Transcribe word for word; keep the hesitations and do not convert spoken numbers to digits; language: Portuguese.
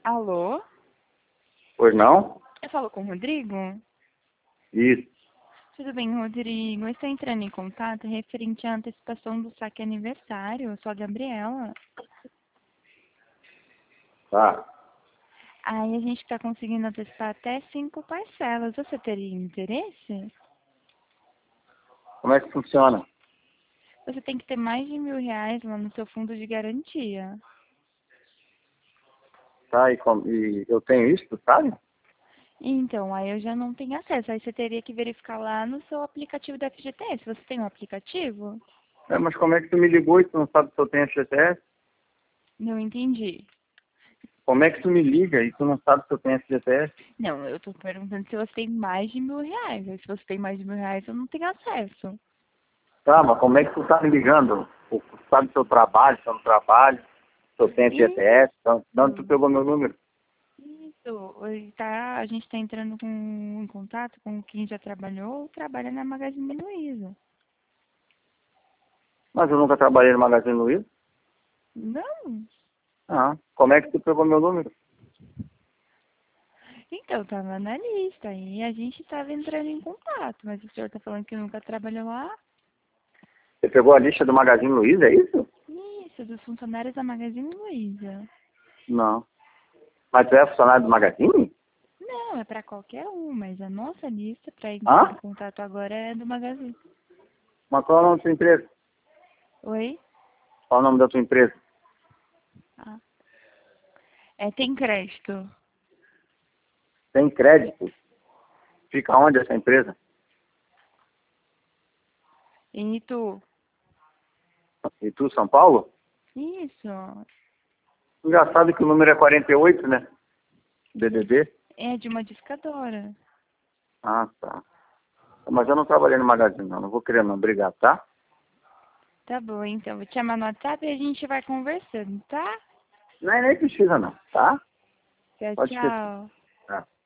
Alô? Pois não? Eu falo com o Rodrigo? Isso. Tudo bem, Rodrigo? Eu estou entrando em contato referente à antecipação do saque aniversário. Eu sou a Gabriela. Tá. Aí a gente está conseguindo antecipar até cinco parcelas. Você teria interesse? Como é que funciona? Você tem que ter mais de mil reais lá no seu fundo de garantia. Tá, e, com- e eu tenho isso, tu sabe? Então, aí eu já não tenho acesso. Aí você teria que verificar lá no seu aplicativo da F G T S. Você tem um aplicativo? É, mas como é que tu me ligou e tu não sabe se eu tenho F G T S? Não entendi. Como é que tu me liga e tu não sabe se eu tenho F G T S? Não, eu tô perguntando se você tem mais de mil reais. Aí se você tem mais de mil reais, eu não tenho acesso. Tá, mas como é que tu tá me ligando? Tu sabe se eu trabalho, se eu não trabalho, se eu tenho F G T S? Então, de onde tu Isso, pegou meu número? isso. Hoje tá, a gente tá entrando com, em contato com quem já trabalhou ou trabalha na Magazine Luiza. Mas eu nunca trabalhei no Magazine Luiza. Não. Ah, como é que tu pegou meu número? Então, tava na lista e a gente tava entrando em contato, mas o senhor tá falando que nunca trabalhou lá? Você pegou a lista do Magazine Luiza, é isso? Isso, dos funcionários da Magazine Luiza. Não. Mas tu é funcionário do Magazine? Não, é pra qualquer um, mas a nossa lista pra entrar em Hã? contato agora é do Magazine. Mas qual é o nome da tua empresa? Oi? Qual é o nome da tua empresa? Ah. É, tem crédito. Tem crédito? Fica onde essa empresa? E tu? E tu, São Paulo? Isso. Tu já sabe que o número é quarenta e oito, né? D D D? É de uma discadora. Ah, tá. Mas eu não trabalhei no Magazine, não. Não vou querer, não. Obrigado, tá? Tá bom, então. Vou te chamar no WhatsApp e a gente vai conversando, tá? Não, nem precisa, não. Tá? Tchau, Pode esquecer. tchau. Tá.